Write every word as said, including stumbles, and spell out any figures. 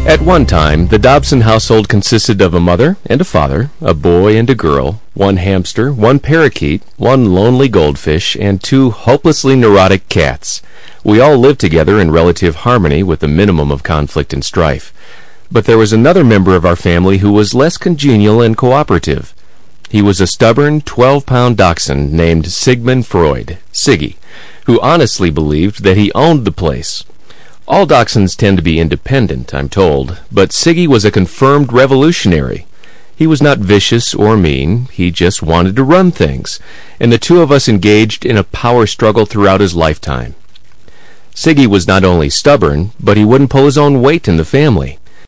At one time, the Dobson household consisted of a mother and a father, a boy and a girl, one hamster, one parakeet, one lonely goldfish, and two hopelessly neurotic cats. We all lived together in relative harmony with a minimum of conflict and strife. But there was another member of our family who was less congenial and cooperative. He was a stubborn twelve-pound dachshund named Sigmund Freud, Siggy, who honestly believed that he owned the place. All dachshunds tend to be independent, I'm told, but Siggy was a confirmed revolutionary. He was not vicious or mean, he just wanted to run things, and the two of us engaged in a power struggle throughout his lifetime. Siggy was not only stubborn, but he wouldn't pull his own weight in the family.